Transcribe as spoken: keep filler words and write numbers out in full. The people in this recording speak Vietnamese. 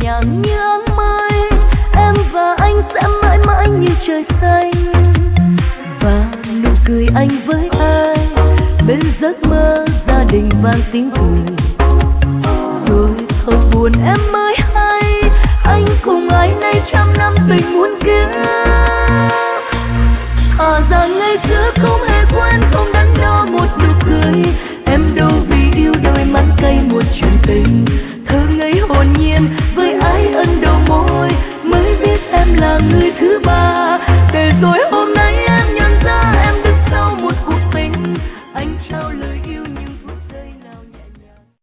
nhàng như áng mây, em và anh sẽ mãi mãi như trời xanh. Và nụ cười anh với ai bên giấc mơ gia đình vang tiếng cười. Rồi thật buồn em mới hay, anh cùng ai nay trăm năm tình muốn kết.